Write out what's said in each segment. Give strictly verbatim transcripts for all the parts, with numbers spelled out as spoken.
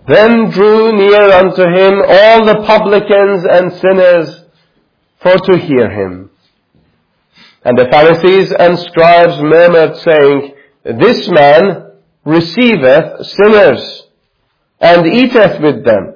Then drew near unto him all the publicans and sinners for to hear him. And the Pharisees and scribes murmured, saying, This man receiveth sinners, and eateth with them.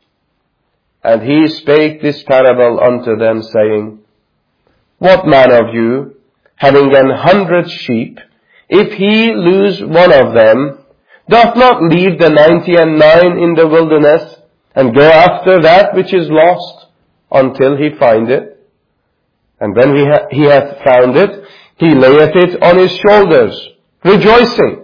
And he spake this parable unto them, saying, What man of you, having an hundred sheep, if he lose one of them, doth not leave the ninety and nine in the wilderness, and go after that which is lost, until he find it? And when he, ha- he hath found it, he layeth it on his shoulders, rejoicing.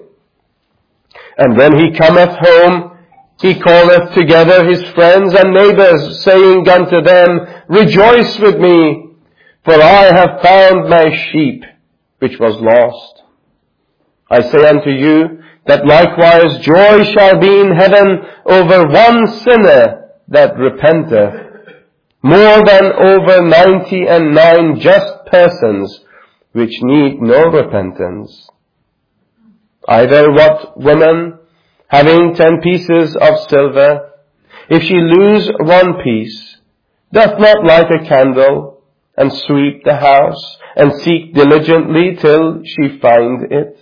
And when he cometh home, he calleth together his friends and neighbors, saying unto them, Rejoice with me, for I have found my sheep, which was lost. I say unto you, that likewise joy shall be in heaven over one sinner that repenteth, more than over ninety and nine just persons which need no repentance. Either what woman, having ten pieces of silver, if she lose one piece, doth not light a candle, and sweep the house, and seek diligently till she find it?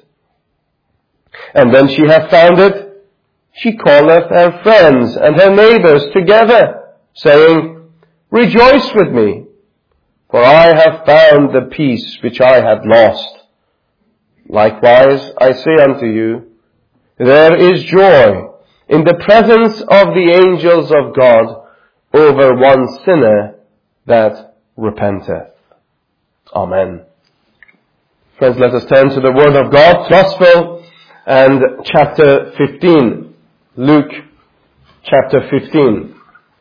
And when she hath found it, she calleth her friends and her neighbors together, saying, Rejoice with me, for I have found the piece which I had lost. Likewise, I say unto you, there is joy in the presence of the angels of God over one sinner that repenteth. Amen. Friends, let us turn to the Word of God, Gospel, and chapter fifteen. Luke chapter fifteen.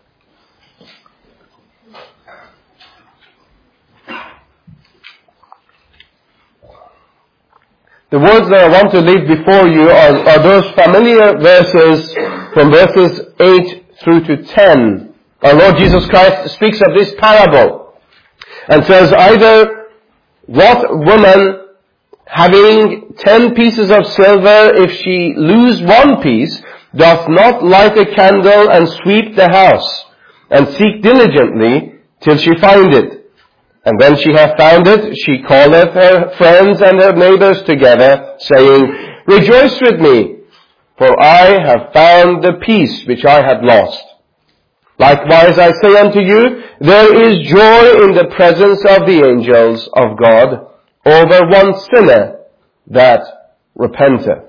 The words that I want to leave before you are, are those familiar verses from verses eight through to ten. Our Lord Jesus Christ speaks of this parable and says, either what woman having ten pieces of silver, if she lose one piece, doth not light a candle and sweep the house, and seek diligently till she find it. And when she hath found it, she calleth her friends and her neighbors together, saying, Rejoice with me, for I have found the piece which I had lost. Likewise I say unto you, there is joy in the presence of the angels of God over one sinner that repenteth.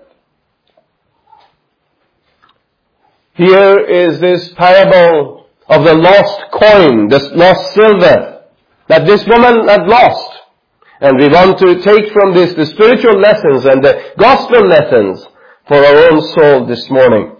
Here is this parable of the lost coin, this lost silver that this woman had lost. And we want to take from this the spiritual lessons and the gospel lessons for our own soul this morning.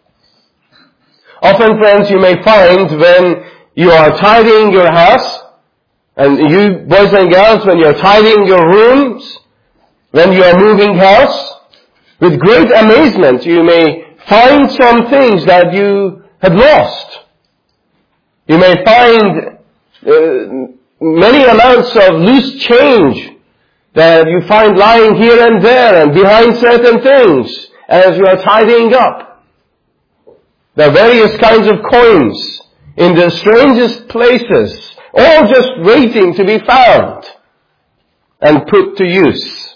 Often, friends, you may find when you are tidying your house, and you boys and girls, when you're tidying your rooms, when you are moving house, with great amazement you may find some things that you had lost. You may find uh, many amounts of loose change that you find lying here and there and behind certain things as you are tidying up. There are various kinds of coins in the strangest places, all just waiting to be found and put to use.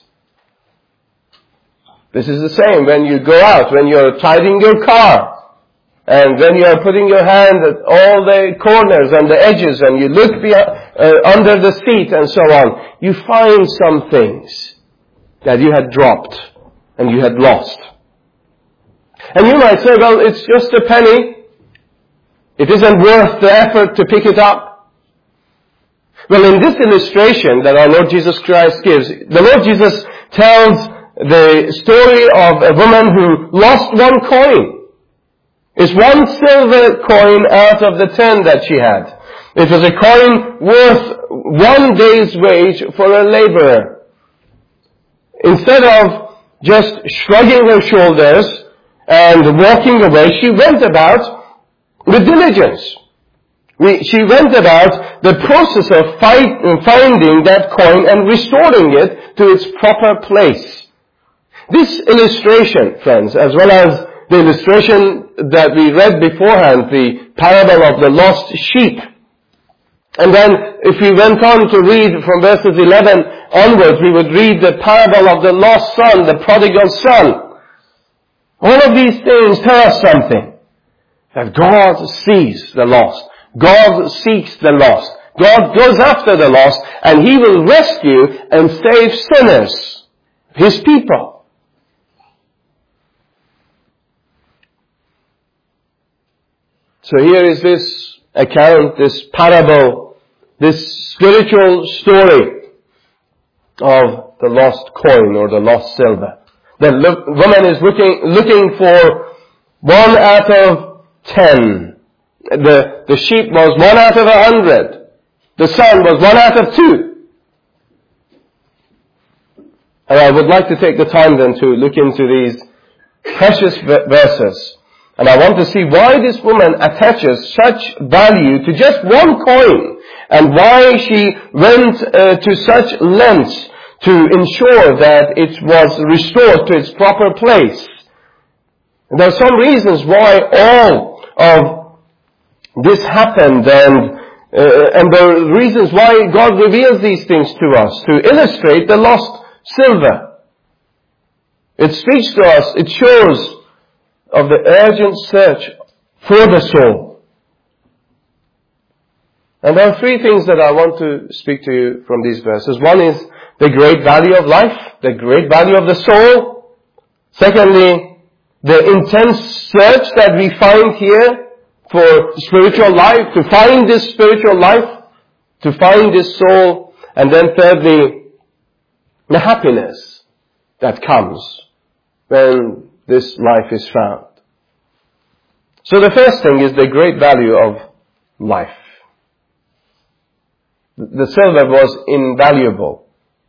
This is the same when you go out, when you're tidying your car, and when you are putting your hand at all the corners and the edges, and you look behind, uh, under the seat and so on, you find some things that you had dropped and you had lost. And you might say, well, it's just a penny. It isn't worth the effort to pick it up. Well, in this illustration that our Lord Jesus Christ gives, the Lord Jesus tells the story of a woman who lost one coin. It's one silver coin out of the ten that she had. It was a coin worth one day's wage for a laborer. Instead of just shrugging her shoulders and walking away, she went about with diligence. We, she went about the process of fight, finding that coin and restoring it to its proper place. This illustration, friends, as well as the illustration that we read beforehand, the parable of the lost sheep. And then if we went on to read from verses eleven onwards, we would read the parable of the lost son, the prodigal son. All of these things tell us something. That God sees the lost. God seeks the lost. God goes after the lost, and He will rescue and save sinners, His people. So here is this account, this parable, this spiritual story of the lost coin or the lost silver. The look, woman is looking, looking for one out of ten. The, the sheep was one out of a hundred. The son was one out of two. And I would like to take the time then to look into these precious verses. And I want to see why this woman attaches such value to just one coin, and why she went uh, to such lengths to ensure that it was restored to its proper place. And there are some reasons why all of this happened, and uh, and there are reasons why God reveals these things to us, to illustrate the lost silver. It speaks to us, it shows of the urgent search for the soul. And there are three things that I want to speak to you from these verses. One is the great value of life, the great value of the soul. Secondly, the intense search that we find here for spiritual life, to find this spiritual life, to find this soul. And then thirdly, the happiness that comes when this life is found. So the first thing is the great value of life. The silver was invaluable.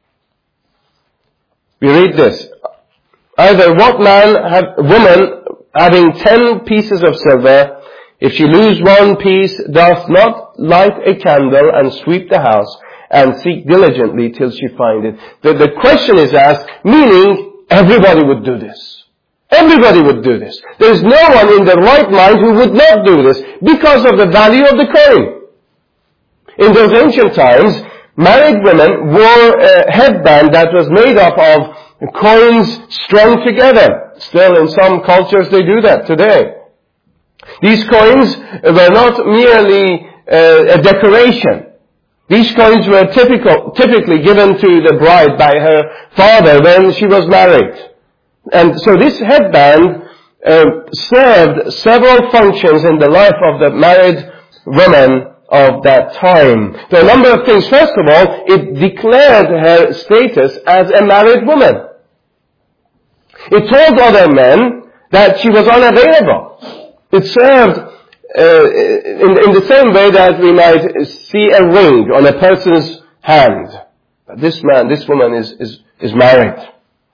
We read this. Either what man, have, woman, having ten pieces of silver, if she lose one piece, doth not light a candle and sweep the house and seek diligently till she find it. The, the question is asked, meaning everybody would do this. Everybody would do this. There is no one in their right mind who would not do this because of the value of the coin. In those ancient times, married women wore a headband that was made up of coins strung together. Still, in some cultures, they do that today. These coins were not merely uh, a decoration. These coins were typical, typically given to the bride by her father when she was married. And so this headband uh, served several functions in the life of the married woman of that time. There are a number of things. First of all, it declared her status as a married woman. It told other men that she was unavailable. It served uh, in, in the same way that we might see a ring on a person's hand. This man, this woman is, is, is married.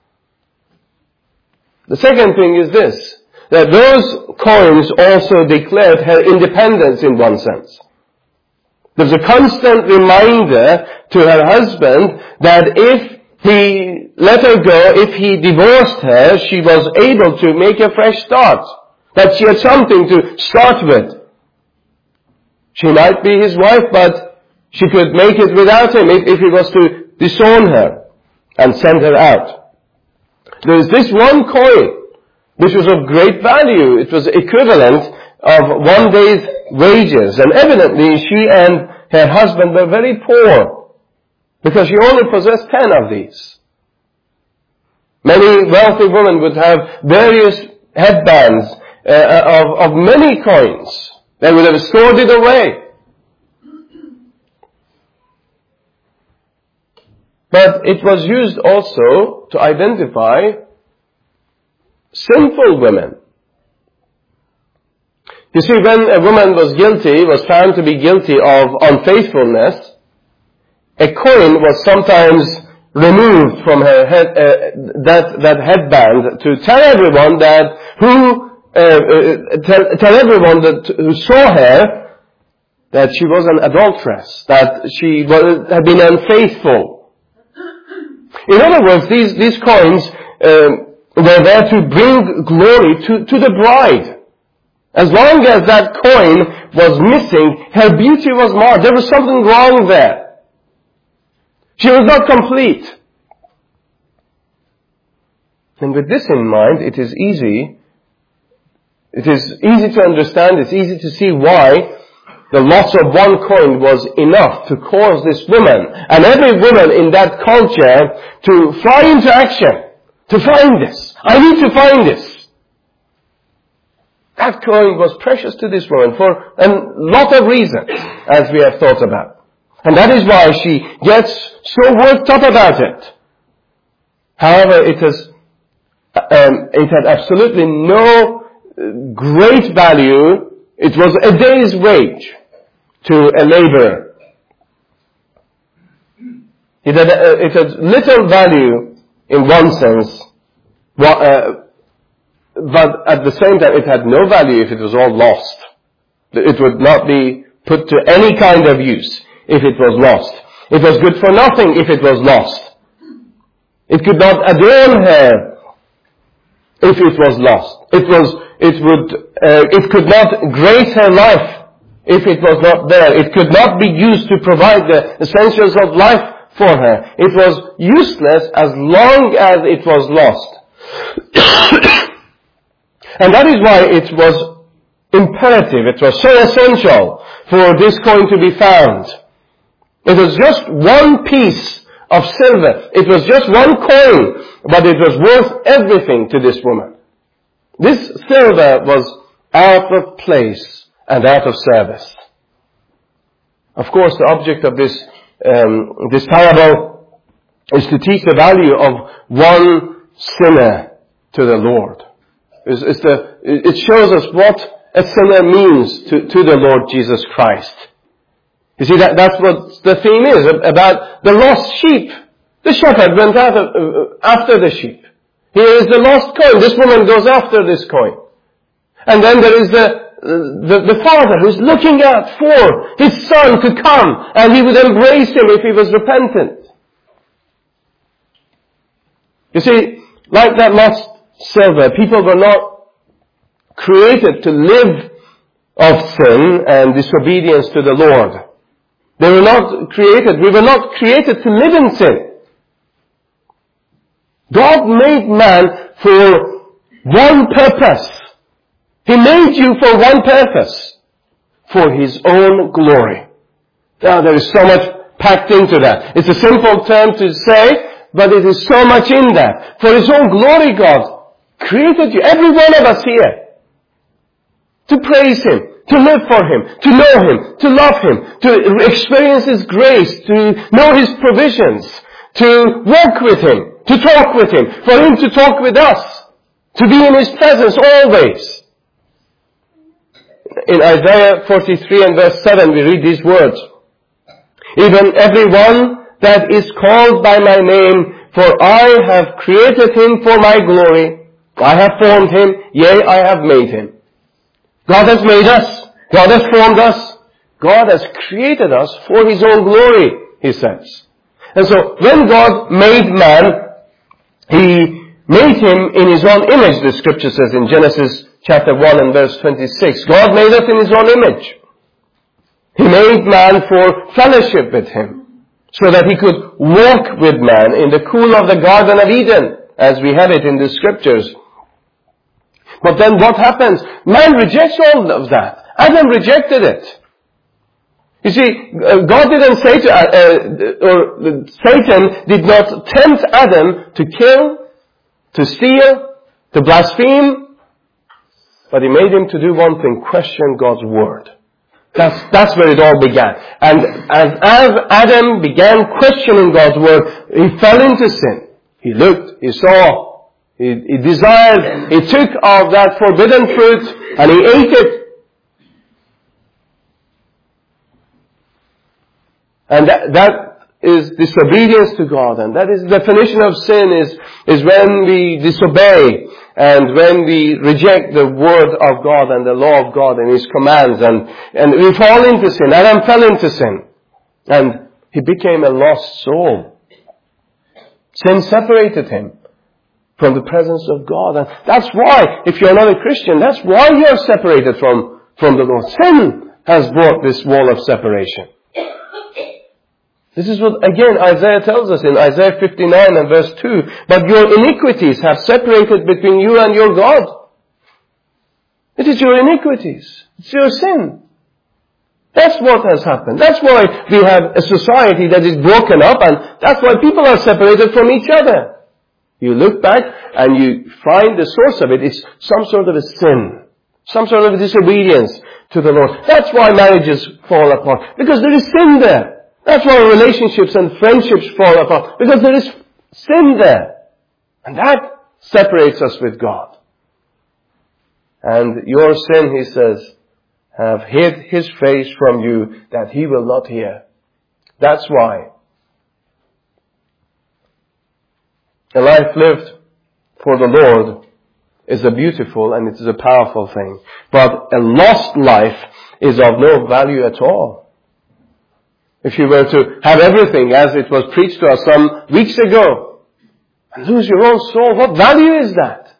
The second thing is this, that those coins also declared her independence in one sense. There's a constant reminder to her husband that if he let her go, if he divorced her, she was able to make a fresh start. That she had something to start with. She might be his wife, but she could make it without him if, if he was to disown her and send her out. There is this one coin, which was of great value. It was equivalent of one day's wages. And evidently she and her husband were very poor, because she only possessed ten of these. Many wealthy women would have various headbands uh, of, of many coins. They would have stored it away. But it was used also to identify sinful women. You see, when a woman was guilty, was found to be guilty of unfaithfulness, a coin was sometimes removed from her head, uh, that, that headband to tell everyone that who, uh, uh, tell, tell everyone that who saw her that she was an adulteress, that she was, had been unfaithful. In other words, these, these coins uh, were there to bring glory to, to the bride. As long as that coin was missing, her beauty was marred. There was something wrong there. She was not complete. And with this in mind, it is easy, it is easy to understand, it's easy to see why the loss of one coin was enough to cause this woman, and every woman in that culture, to fly into action, to find this. I need to find this. That coin was precious to this woman for a lot of reasons, as we have thought about. And that is why she gets so worked up about it. However, it has, um, it had absolutely no great value. It was a day's wage to a laborer. It had, uh, it had little value in one sense, well, uh, but at the same time it had no value if it was all lost. It would not be put to any kind of use if it was lost. It was good for nothing if it was lost. It could not adorn her if it was lost. It was, it would, uh, it could not grace her life if it was not there. It could not be used to provide the essentials of life for her. It was useless as long as it was lost. And that is why it was imperative, it was so essential for this coin to be found. It was just one piece of silver. It was just one coin, but it was worth everything to this woman. This silver was out of place and out of service. Of course, the object of this um, this parable is to teach the value of one sinner to the Lord. It's, it's the, it shows us what a sinner means to, to the Lord Jesus Christ. You see, that, that's what the theme is, about the lost sheep. The shepherd went out of, uh, after the sheep. Here is the lost coin. This woman goes after this coin. And then there is the, the, the father who's looking out for his son to come, and he would embrace him if he was repentant. You see, like that lost silver, people were not created to live of sin and disobedience to the Lord. They were not created, we were not created to live in sin. God made man for one purpose. He made you for one purpose. For His own glory. Now there is so much packed into that. It's a simple term to say, but it is so much in that. For His own glory, God created you, every one of us here, to praise Him, to live for Him, to know Him, to love Him, to experience His grace, to know His provisions, to walk with Him, to talk with Him, for Him to talk with us, to be in His presence always. In Isaiah forty-three and verse seven we read these words. Even every one that is called by my name, for I have created him for my glory. I have formed him, yea, I have made him. God has made us. God has formed us. God has created us for His own glory, He says. And so, when God made man, He made him in His own image, the scripture says in Genesis chapter one and verse twenty-six. God made us in His own image. He made man for fellowship with Him, so that He could walk with man in the cool of the Garden of Eden, as we have it in the scriptures. But then what happens? Man rejects all of that. Adam rejected it. You see, God didn't say to, uh, or Satan did not tempt Adam to kill, to steal, to blaspheme, but he made him to do one thing, question God's word. That's, that's where it all began. And as, as Adam began questioning God's word, he fell into sin. He looked, he saw, He, he desired, he took of that forbidden fruit and he ate it. And that, that is disobedience to God. And that is the definition of sin is, is when we disobey and when we reject the word of God and the law of God and His commands. And, and we fall into sin. Adam fell into sin. And he became a lost soul. Sin separated him from the presence of God. And that's why, if you're not a Christian, that's why you're separated from, from the Lord. Sin has brought this wall of separation. This is what, again, Isaiah tells us in Isaiah fifty-nine and verse two. But your iniquities have separated between you and your God. It is your iniquities. It's your sin. That's what has happened. That's why we have a society that is broken up, and that's why people are separated from each other. You look back and you find the source of it is some sort of a sin. Some sort of disobedience to the Lord. That's why marriages fall apart. Because there is sin there. That's why relationships and friendships fall apart. Because there is sin there. And that separates us with God. And your sin, he says, have hid his face from you that he will not hear. That's why. A life lived for the Lord is a beautiful and it is a powerful thing. But a lost life is of no value at all. If you were to have everything as it was preached to us some weeks ago and lose your own soul, what value is that?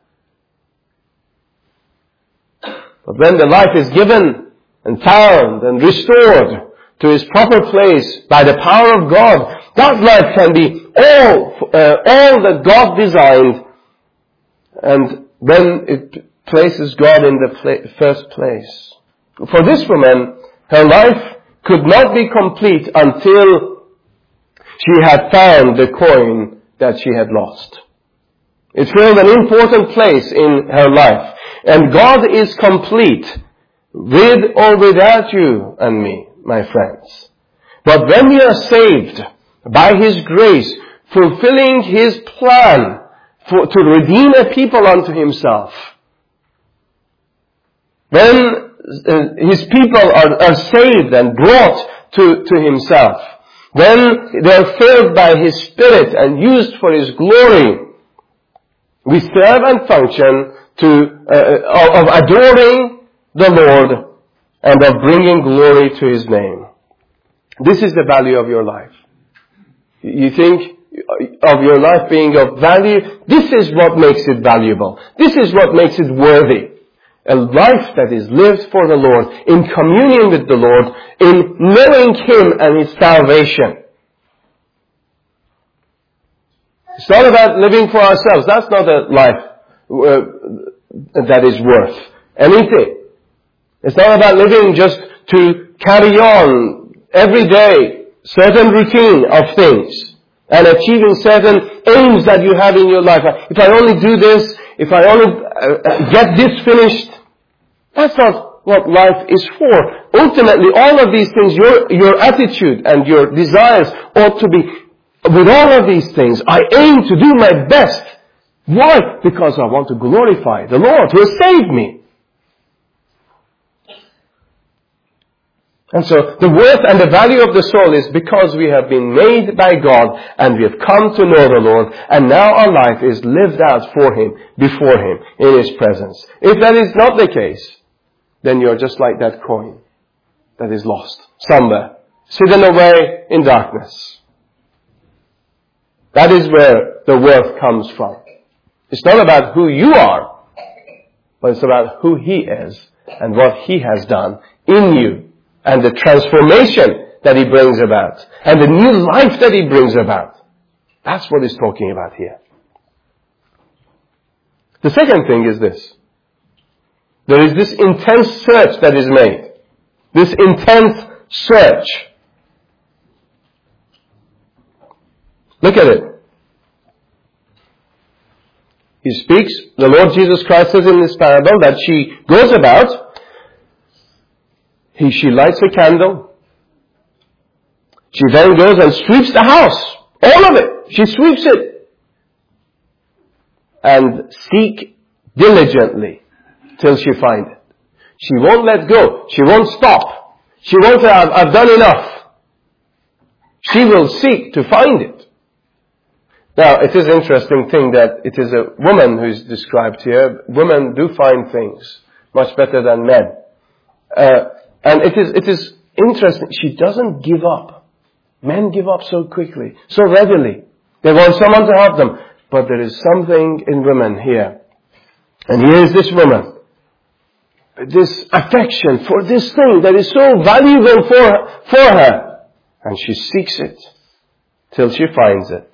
But when the life is given and found and restored to its proper place by the power of God, that life can be all, uh, all that God designed, and when it places God in the pla- first place. For this woman, her life could not be complete until she had found the coin that she had lost. It filled an important place in her life. And God is complete with or without you and me, my friends. But when we are saved by His grace, fulfilling His plan for, to redeem a people unto Himself, when uh, His people are, are saved and brought to, to Himself, when they are filled by His Spirit and used for His glory, we serve and function to uh, of adoring the Lord and of bringing glory to His name. This is the value of your life. You think of your life being of value? This is what makes it valuable. This is what makes it worthy. A life that is lived for the Lord, in communion with the Lord, in knowing Him and His salvation. It's not about living for ourselves. That's not a life uh, that is worth anything. It's not about living just to carry on every day certain routine of things and achieving certain aims that you have in your life. If I only do this, if I only uh, get this finished, that's not what life is for. Ultimately, all of these things, your, your attitude and your desires ought to be, with all of these things, I aim to do my best. Why? Because I want to glorify the Lord who has saved me. And so the worth and the value of the soul is because we have been made by God and we have come to know the Lord, and now our life is lived out for Him, before Him, in His presence. If that is not the case, then you're just like that coin that is lost somewhere, hidden away in darkness. That is where the worth comes from. It's not about who you are, but it's about who He is and what He has done in you and the transformation that He brings about and the new life that He brings about. That's what He's talking about here. The second thing is this. There is this intense search that is made. This intense search. Look at it. He speaks, the Lord Jesus Christ says in this parable that she goes about, he, she lights a candle, she then goes and sweeps the house, all of it, she sweeps it, and seek diligently till she find it. She won't let go, she won't stop, she won't say, I've, I've done enough. She will seek to find it. Now, it is an interesting thing that it is a woman who is described here. Women do find things much better than men. Uh, and it is, it is interesting. She doesn't give up. Men give up so quickly, so readily. They want someone to help them. But there is something in women here. And here is this woman. This affection for this thing that is so valuable for, for her. And she seeks it till she finds it.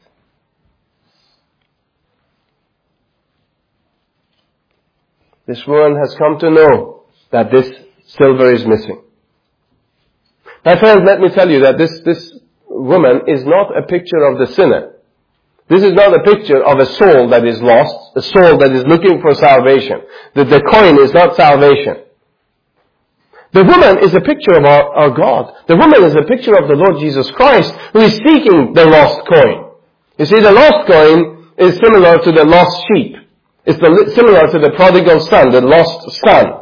This woman has come to know that this silver is missing. My friends, let me tell you that this, this woman is not a picture of the sinner. This is not a picture of a soul that is lost, a soul that is looking for salvation. That the coin is not salvation. The woman is a picture of our, our God. The woman is a picture of the Lord Jesus Christ, who is seeking the lost coin. You see, the lost coin is similar to the lost sheep. It's the, similar to the prodigal son, the lost son.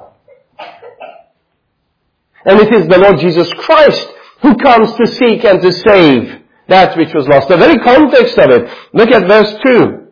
And it is the Lord Jesus Christ who comes to seek and to save that which was lost. The very context of it. Look at verse two.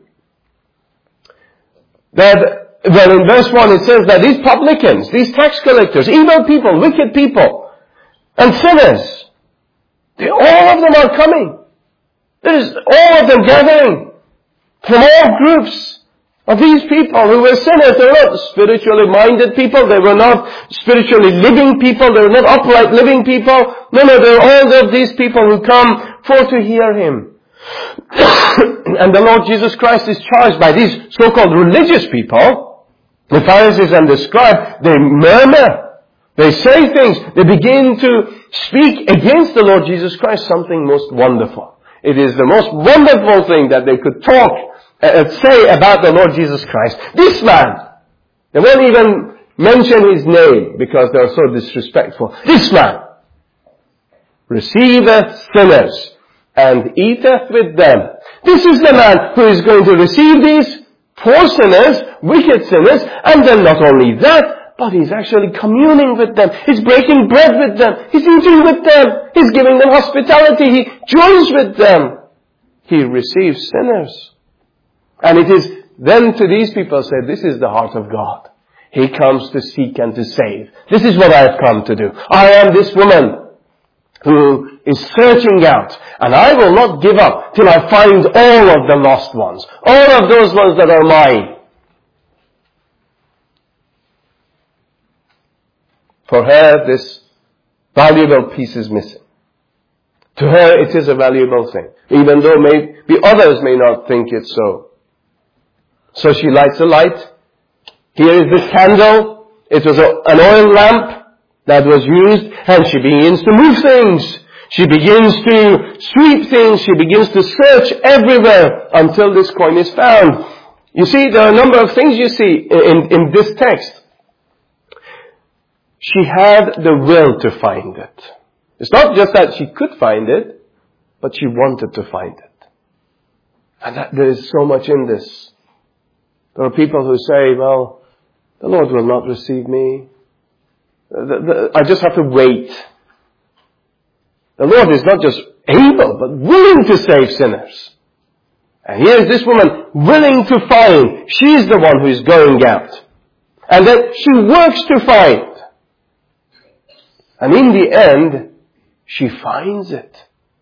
That, well, in verse one it says that these publicans, these tax collectors, evil people, wicked people, and sinners, they, all of them are coming. There is all of them gathering from all groups of these people who were sinners. They were not spiritually minded people. They were not spiritually living people. They were not upright living people. No, no, they were all of these people who come for to hear Him. And the Lord Jesus Christ is charged by these so-called religious people, the Pharisees and the scribes. They murmur. They say things. They begin to speak against the Lord Jesus Christ, something most wonderful. It is the most wonderful thing that they could talk Uh, say about the Lord Jesus Christ. This man, they won't even mention his name because they are so disrespectful. This man receiveth sinners and eateth with them. This is the man who is going to receive these poor sinners, wicked sinners, and then not only that, but he's actually communing with them. He's breaking bread with them. He's eating with them. He's giving them hospitality. He joins with them. He receives sinners. And it is then to these people said, this is the heart of God. He comes to seek and to save. This is what I have come to do. I am this woman who is searching out, and I will not give up till I find all of the lost ones. All of those ones that are mine. For her, this valuable piece is missing. To her, it is a valuable thing. Even though maybe others may not think it so. So she lights a light. Here is this candle. It was a, an oil lamp that was used, and she begins to move things. She begins to sweep things. She begins to search everywhere until this coin is found. You see, there are a number of things you see in, in this text. She had the will to find it. It's not just that she could find it, but she wanted to find it. And that, there is so much in this. There are people who say, well, the Lord will not receive me. The, the, I just have to wait. The Lord is not just able, but willing to save sinners. And here is this woman willing to find. She's the one who is going out. And then she works to find. And in the end, she finds it.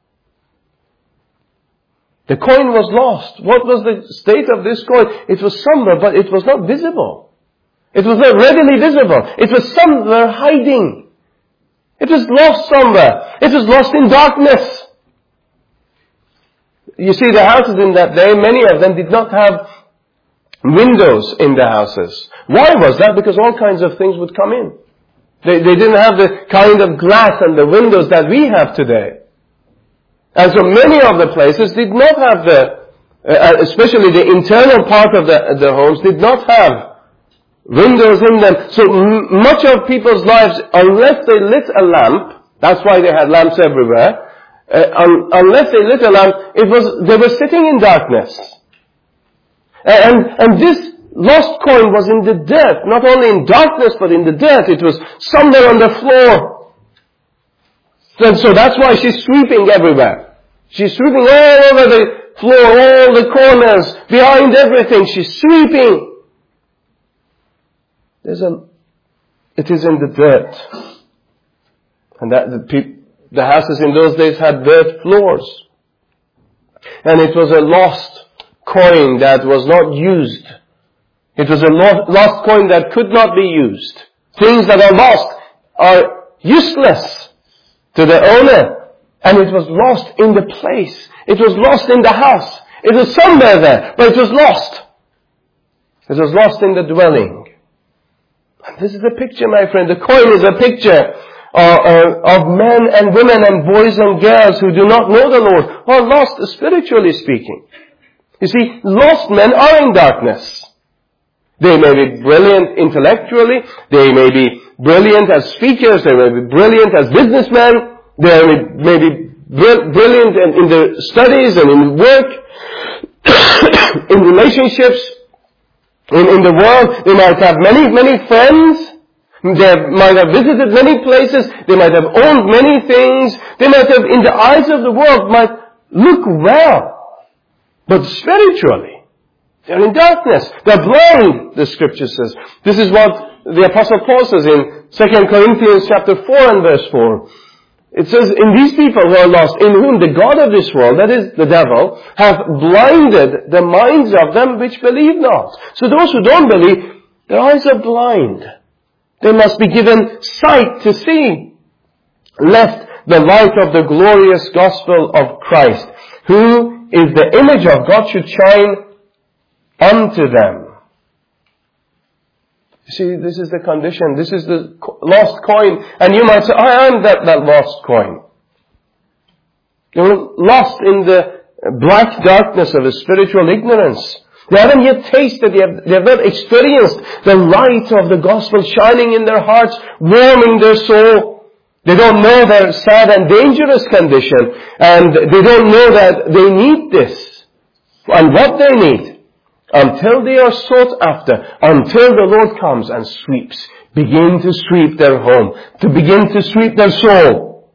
The coin was lost. What was the state of this coin? It was somewhere, but it was not visible. It was not readily visible. It was somewhere hiding. It was lost somewhere. It was lost in darkness. You see, the houses in that day, many of them did not have windows in the houses. Why was that? Because all kinds of things would come in. They, they didn't have the kind of glass and the windows that we have today. And so many of the places did not have the, uh, especially the internal part of the, the homes, did not have windows in them. So m- much of people's lives, unless they lit a lamp, that's why they had lamps everywhere, uh, un- unless they lit a lamp, it was, they were sitting in darkness. And, and this lost coin was in the dirt, not only in darkness, but in the dirt. It was somewhere on the floor. And so that's why she's sweeping everywhere. She's sweeping all over the floor, all the corners, behind everything. She's sweeping. There's a, it is in the dirt. And that the, pe- the houses in those days had dirt floors. And it was a lost coin that was not used. It was a lost coin that could not be used. Things that are lost are useless to the owner. And it was lost in the place. It was lost in the house. It was somewhere there, but it was lost. It was lost in the dwelling. And this is a picture, my friend. The coin is a picture uh, uh, of men and women and boys and girls who do not know the Lord, who are lost spiritually speaking. You see, lost men are in darkness. They may be brilliant intellectually. They may be brilliant as speakers. They may be brilliant as businessmen. They may be brilliant in, in their studies and in work, in relationships, in, in the world. They might have many, many friends. They might have visited many places. They might have owned many things. They might have, in the eyes of the world, might look well. But spiritually, they're in darkness. They're blind, the Scripture says. This is what the Apostle Paul says in Second Corinthians chapter four and verse four. It says, in these people who are lost, in whom the God of this world, that is the devil, hath blinded the minds of them which believe not. So those who don't believe, their eyes are blind. They must be given sight to see, lest the light of the glorious gospel of Christ, who is the image of God, should shine unto them. You see, this is the condition. This is the lost coin. And you might say, I am that, that lost coin. You're lost in the black darkness of a spiritual ignorance. They haven't yet tasted, they have, they have not experienced the light of the gospel shining in their hearts, warming their soul. They don't know their sad and dangerous condition. And they don't know that they need this. And what they need. Until they are sought after, until the Lord comes and sweeps, begin to sweep their home, to begin to sweep their soul.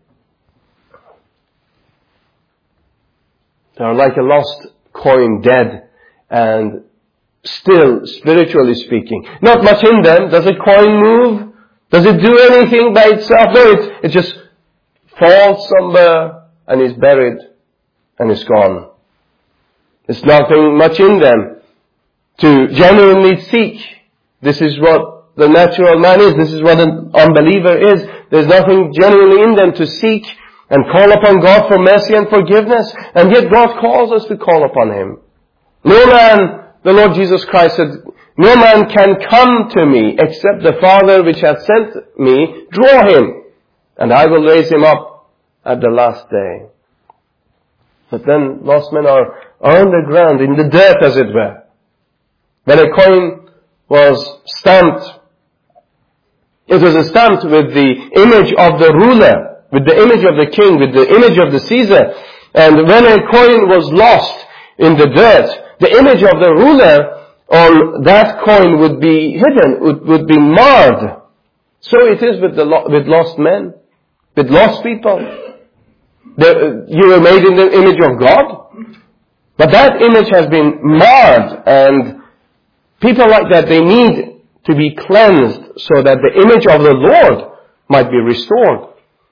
They are like a lost coin, dead and still, spiritually speaking. Not much in them. Does a coin move? Does it do anything by itself? No, it, it just falls somewhere and is buried and is gone. There's nothing much in them to genuinely seek. This is what the natural man is. This is what an unbeliever is. There's nothing genuinely in them to seek and call upon God for mercy and forgiveness. And yet God calls us to call upon Him. No man, the Lord Jesus Christ said, no man can come to me except the Father which hath sent me draw him, and I will raise him up at the last day. But then lost men are, are on the ground, in the dirt as it were. When a coin was stamped, it was stamped with the image of the ruler, with the image of the king, with the image of the Caesar. And when a coin was lost in the dirt, the image of the ruler on that coin would be hidden, would, would be marred. So it is with the with lost men, with lost people. The, you were made in the image of God, but that image has been marred, and people like that, they need to be cleansed so that the image of the Lord might be restored.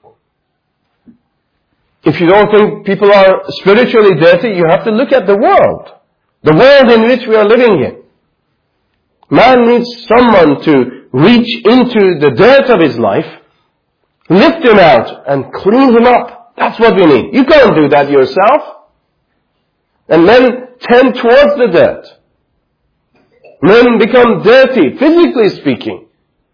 If you don't think people are spiritually dirty, you have to look at the world. The world in which we are living in. Man needs someone to reach into the dirt of his life, lift him out, and clean him up. That's what we need. You can't do that yourself. And men tend towards the dirt. Men become dirty, physically speaking.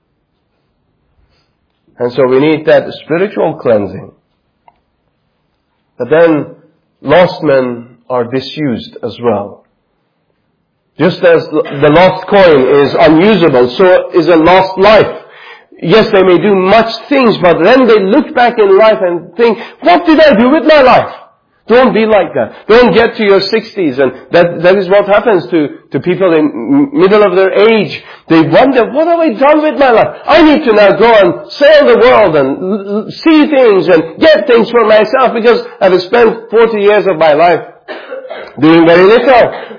And so we need that spiritual cleansing. But then, lost men are disused as well. Just as the lost coin is unusable, so is a lost life. Yes, they may do much things, but then they look back in life and think, what did I do with my life? Don't be like that. Don't get to your sixties, and that, that is what happens to, to people in middle of their age. They wonder, what have I done with my life? I need to now go and sail the world and l- see things and get things for myself, because I've spent forty years of my life doing very little.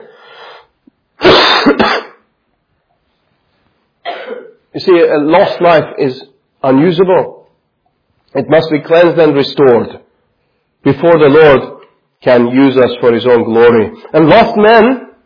You see, a lost life is unusable. It must be cleansed and restored before the Lord can use us for His own glory. And lost men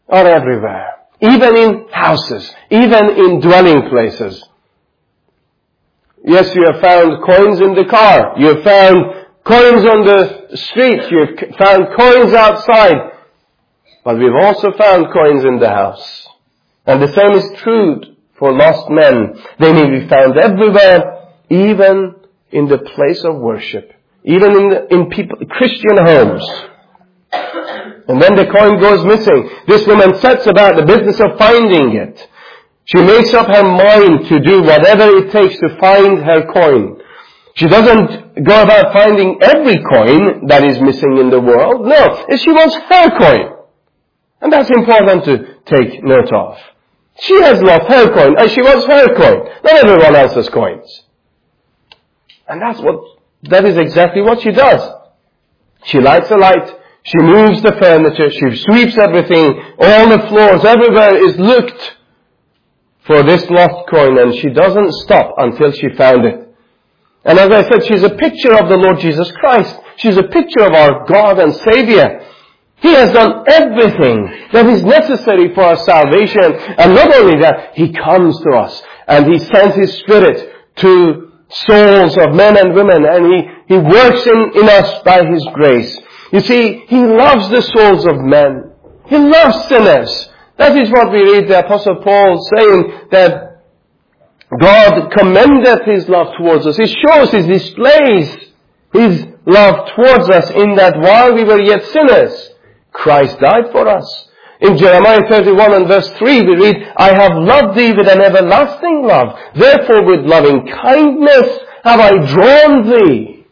are everywhere. Even in houses, even in dwelling places. Yes, you have found coins in the car. You have found coins on the street. You have found coins outside. But we've also found coins in the house. And the same is true for lost men. They may be found everywhere, even in the place of worship. Even in, the, in people, Christian homes. And when the coin goes missing, this woman sets about the business of finding it. She makes up her mind to do whatever it takes to find her coin. She doesn't go about finding every coin that is missing in the world. No, she wants her coin. And that's important to take note of. She has lost her coin, and she wants her coin, not everyone else's coins. And that's what, that is exactly what she does. She lights a light, she moves the furniture, she sweeps everything, all the floors, everywhere is looked for this lost coin, and she doesn't stop until she found it. And as I said, she's a picture of the Lord Jesus Christ. She's a picture of our God and Savior. He has done everything that is necessary for our salvation. And not only that, He comes to us and He sends His Spirit to souls of men and women, and He, He works in, in us by His grace. You see, He loves the souls of men. He loves sinners. That is what we read the Apostle Paul saying, that God commendeth His love towards us. He shows, He displays His love towards us in that while we were yet sinners, Christ died for us. In Jeremiah thirty-one and verse three we read, I have loved thee with an everlasting love. Therefore with loving kindness have I drawn thee.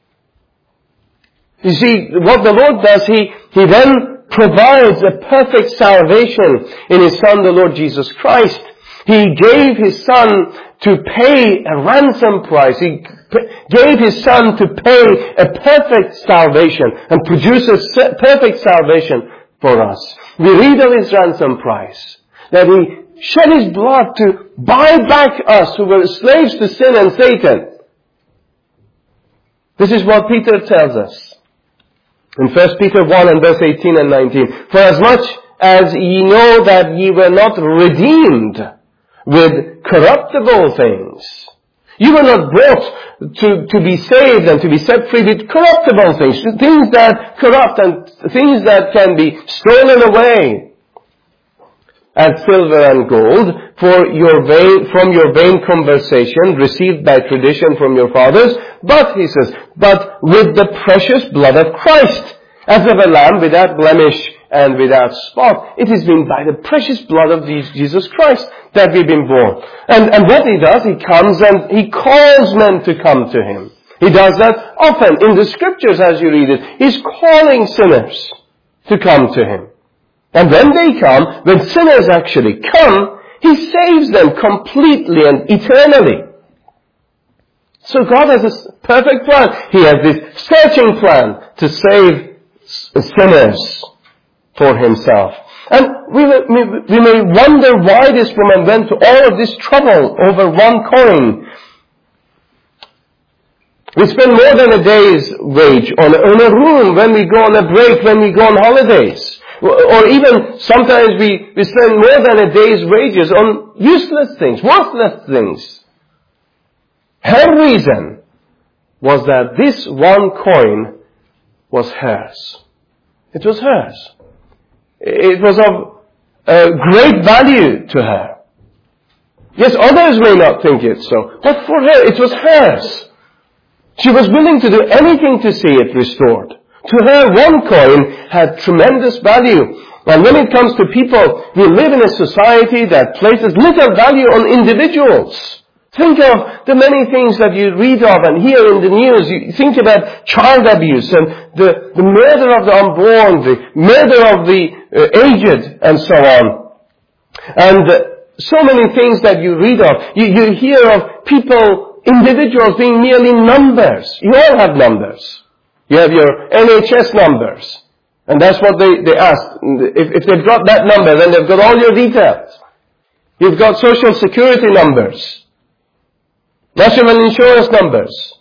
You see, what the Lord does, He, He then provides a perfect salvation in His Son, the Lord Jesus Christ. He gave His Son to pay a ransom price. He gave His Son to pay a perfect salvation and produce a perfect salvation for us. We read of His ransom price, that He shed His blood to buy back us who were slaves to sin and Satan. This is what Peter tells us in First Peter one and verse eighteen and nineteen. For as much as ye know that ye were not redeemed with corruptible things. You were not brought to, to be saved and to be set free with corruptible things. Things that corrupt and things that can be stolen away. As silver and gold, for your vain, from your vain conversation received by tradition from your fathers. But, he says, but with the precious blood of Christ, as of a lamb without blemish and without spot. It has been by the precious blood of Jesus Christ that we've been born. And, and what He does, He comes and He calls men to come to Him. He does that often in the Scriptures as you read it. He's calling sinners to come to Him. And when they come, when sinners actually come, He saves them completely and eternally. So God has a perfect plan. He has this searching plan to save sinners for Himself. And we may, we may wonder why this woman went to all of this trouble over one coin. We spend more than a day's wage on, on a room when we go on a break, when we go on holidays. Or even sometimes we, we spend more than a day's wages on useless things, worthless things. Her reason was that this one coin was hers. It was hers. It was of uh, great value to her. Yes, others may not think it so, but for her, it was hers. She was willing to do anything to see it restored. To her, one coin had tremendous value. And when it comes to people, we live in a society that places little value on individuals. Think of the many things that you read of and hear in the news. You think about child abuse and the, the murder of the unborn, the murder of the uh, aged, and so on. And uh, so many things that you read of. You, you hear of people, individuals being merely numbers. You all have numbers. You have your N H S numbers. And that's what they, they ask. If, if they've got that number, then they've got all your details. You've got social security numbers. National insurance numbers.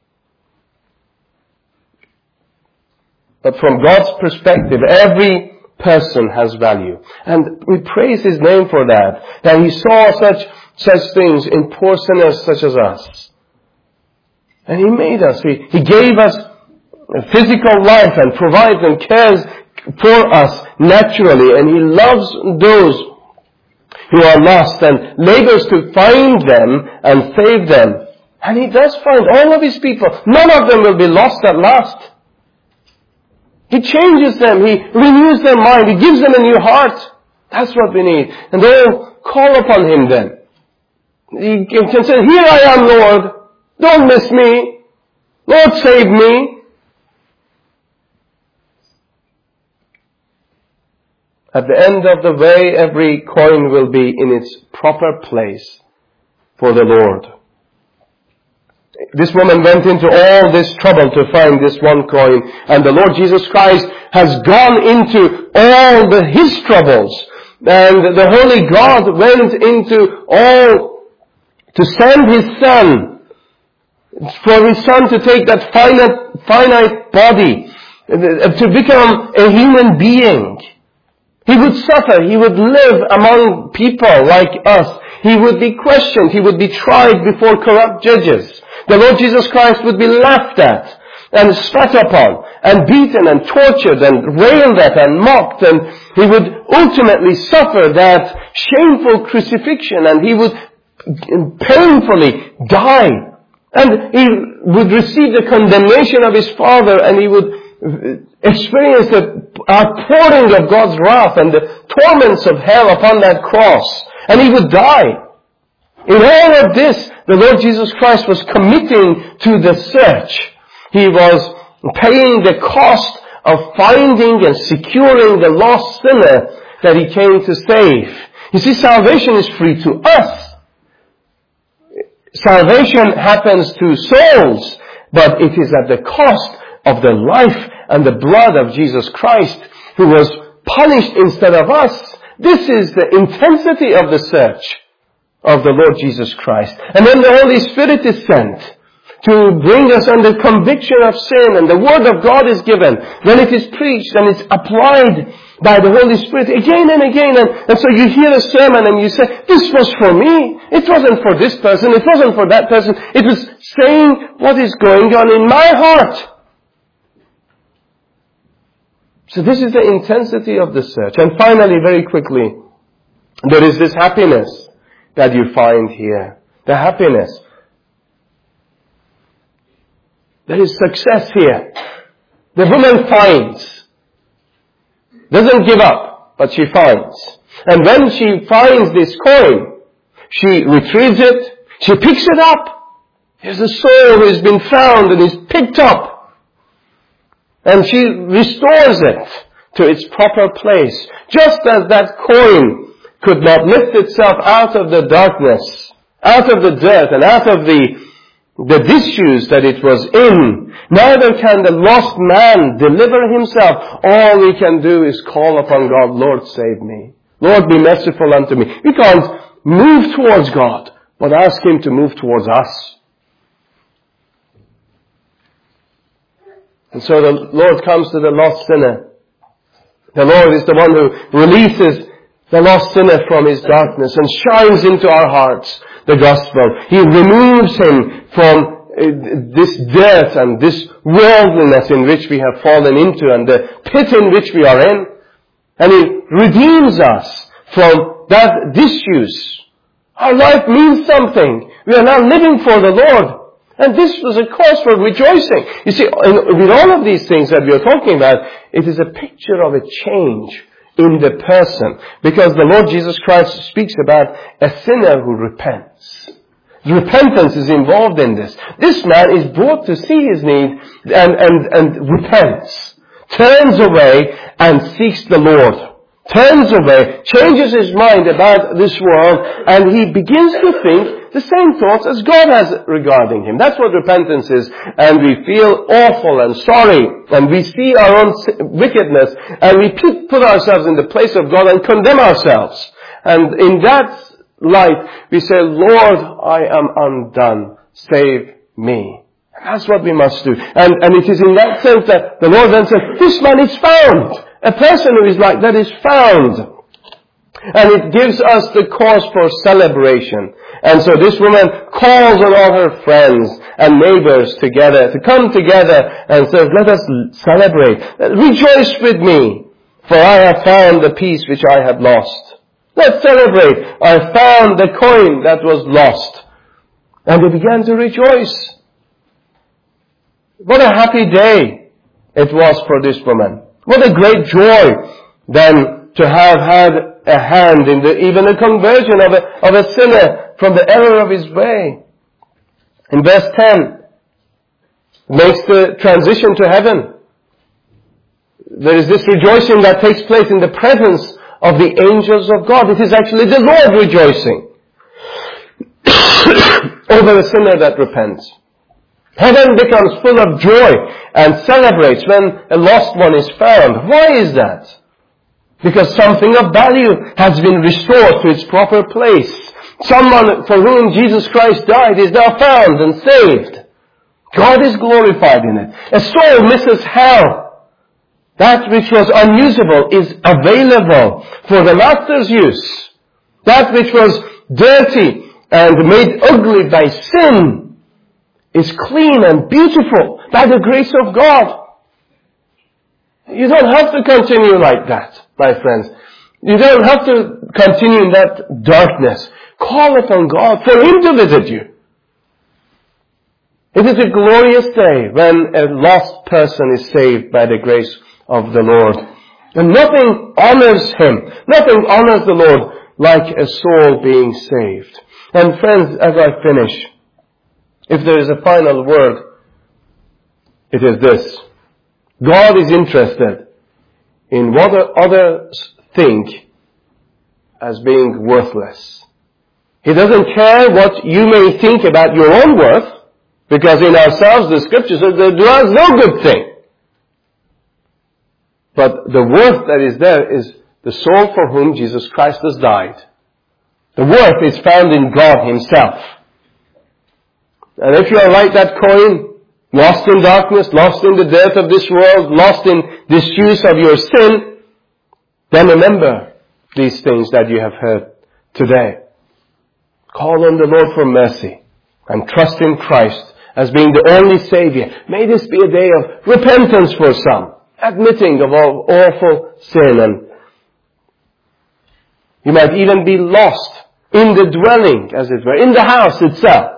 But from God's perspective, every person has value. And we praise His name for that. That He saw such, such things in poor sinners such as us. And He made us. He, he gave us physical life and provides and cares for us naturally. And He loves those who are lost and labors to find them and save them. And He does find all of His people. None of them will be lost at last. He changes them. He renews their mind. He gives them a new heart. That's what we need. And they'll call upon Him then. He can say, here I am, Lord. Don't miss me. Lord, save me. At the end of the way, every coin will be in its proper place for the Lord. This woman went into all this trouble to find this one coin, and the Lord Jesus Christ has gone into all the His troubles, and the Holy God went into all to send His Son, for His Son to take that finite, finite body, to become a human being. He would suffer. He would live among people like us. He would be questioned. He would be tried before corrupt judges. The Lord Jesus Christ would be laughed at and spat upon and beaten and tortured and railed at and mocked, and He would ultimately suffer that shameful crucifixion, and He would painfully die, and He would receive the condemnation of His Father, and He would experience the outpouring of God's wrath and the torments of hell upon that cross, and He would die. In all of this, the Lord Jesus Christ was committing to the search. He was paying the cost of finding and securing the lost sinner that He came to save. You see, salvation is free to us. Salvation happens to souls, but it is at the cost of the life and the blood of Jesus Christ, who was punished instead of us. This is the intensity of the search of the Lord Jesus Christ. And then the Holy Spirit is sent to bring us under conviction of sin, and the Word of God is given. Then it is preached and it's applied by the Holy Spirit again and again. And, and so you hear a sermon and you say, this was for me. It wasn't for this person. It wasn't for that person. It was saying what is going on in my heart. So this is the intensity of the search. And finally, very quickly, there is this happiness that you find here. The happiness. There is success here. The woman finds. Doesn't give up, but she finds. And when she finds this coin, she retrieves it. She picks it up. There's a soul who has been found and is picked up. And she restores it to its proper place. Just as that coin could not lift itself out of the darkness, out of the dirt, and out of the, the disuse that it was in, neither can the lost man deliver himself. All we can do is call upon God, Lord, save me. Lord, be merciful unto me. We can't move towards God, but ask Him to move towards us. And so the Lord comes to the lost sinner. The Lord is the one who releases the lost sinner from his darkness and shines into our hearts the gospel. He removes him from this dirt and this worldliness in which we have fallen into and the pit in which we are in. And He redeems us from that disuse. Our life means something. We are now living for the Lord. And this was a cause for rejoicing. You see, with all of these things that we are talking about, it is a picture of a change in the person. Because the Lord Jesus Christ speaks about a sinner who repents. Repentance is involved in this. This man is brought to see his need and, and, and repents. Turns away and seeks the Lord. Turns away, changes his mind about this world, and he begins to think the same thoughts as God has regarding him. That's what repentance is. And we feel awful and sorry, and we see our own wickedness, and we put ourselves in the place of God and condemn ourselves. And in that light, we say, Lord, I am undone. Save me. That's what we must do. And, and it is in that sense that the Lord then says, this man is found. a person who is like that is found. And it gives us the cause for celebration. And so this woman calls on all her friends and neighbors together to come together and says, let us celebrate. Rejoice with me, for I have found the piece which I had lost. Let's celebrate. I found the coin that was lost. And they began to rejoice. What a happy day it was for this woman. What a great joy then to have had a hand in the, even the conversion of a, of a sinner from the error of his way. In verse ten, makes the transition to heaven. There is this rejoicing that takes place in the presence of the angels of God. It is actually the Lord rejoicing over a sinner that repents. Heaven becomes full of joy and celebrates when a lost one is found. Why is that? Because something of value has been restored to its proper place. Someone for whom Jesus Christ died is now found and saved. God is glorified in it. A soul misses hell. That which was unusable is available for the Master's use. That which was dirty and made ugly by sin is clean and beautiful by the grace of God. You don't have to continue like that, my friends. You don't have to continue in that darkness. Call upon God for Him to visit you. It is a glorious day when a lost person is saved by the grace of the Lord. And nothing honors Him, nothing honors the Lord like a soul being saved. And friends, as I finish, if there is a final word, it is this. God is interested in what others think as being worthless. He doesn't care what you may think about your own worth, because in ourselves the Scripture says that there is no good thing. But the worth that is there is the soul for whom Jesus Christ has died. The worth is found in God Himself. And if you are like that coin, lost in darkness, lost in the dirt of this world, lost in disuse of your sin, then remember these things that you have heard today. Call on the Lord for mercy and trust in Christ as being the only Savior. May this be a day of repentance for some, admitting of all awful sin, and you might even be lost in the dwelling, as it were, in the house itself.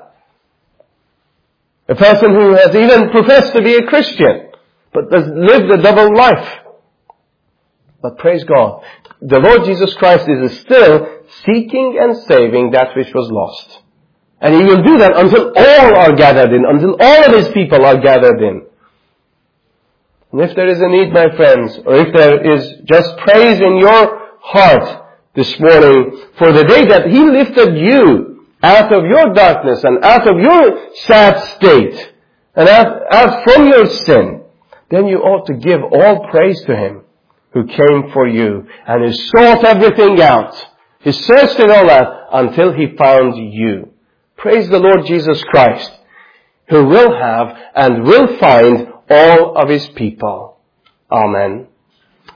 A person who has even professed to be a Christian, but has lived a double life. But praise God, the Lord Jesus Christ is still seeking and saving that which was lost. And He will do that until all are gathered in, until all of His people are gathered in. And if there is a need, my friends, or if there is just praise in your heart this morning for the day that He lifted you out of your darkness and out of your sad state and out, out from your sin, then you ought to give all praise to Him who came for you and who sought everything out. He searched it all out until He found you. Praise the Lord Jesus Christ, who will have and will find all of His people. Amen.